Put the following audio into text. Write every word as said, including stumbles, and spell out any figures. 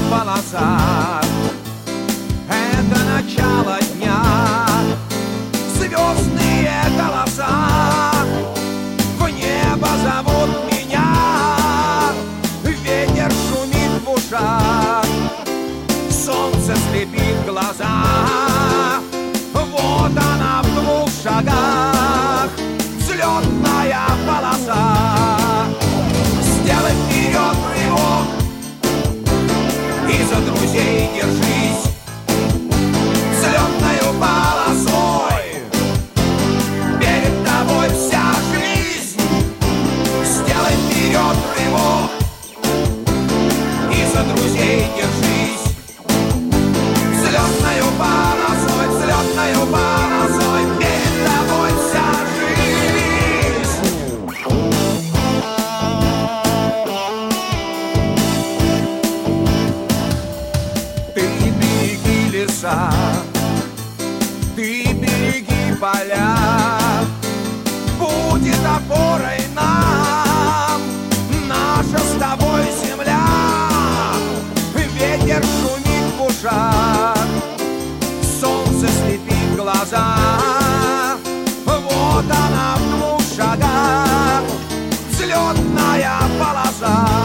полоса — это начало дня. Звездные голоса в небо зовут меня. Ветер шумит в ушах, солнце слепит глаза. Вот она в двух шагах, взлетная полоса. Сделай вперед рывок и за друзей держись. Взлетною полосой перед тобой вся жизнь. Сделай вперед рывок и за друзей держись. Взлетною полосой, взлетною полосой перед тобой вся жизнь. Ты береги леса, ты береги поля. Будет опорой нам наша с тобой земля. Ветер шумит в ушах, солнце слепит глаза. Вот она в двух шагах, взлетная полоса.